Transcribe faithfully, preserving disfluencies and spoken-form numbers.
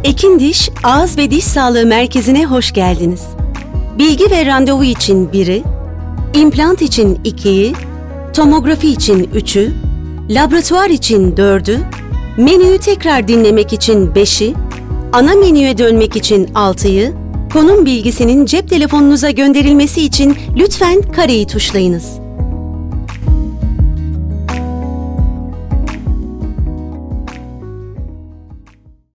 Ekin Diş, Ağız ve Diş Sağlığı Merkezi'ne hoş geldiniz. Bilgi ve randevu için biri, implant için ikiyi, tomografi için üçü, laboratuvar için dördü, menüyü tekrar dinlemek için beşi, ana menüye dönmek için altıyı, konum bilgisinin cep telefonunuza gönderilmesi için lütfen kareyi tuşlayınız.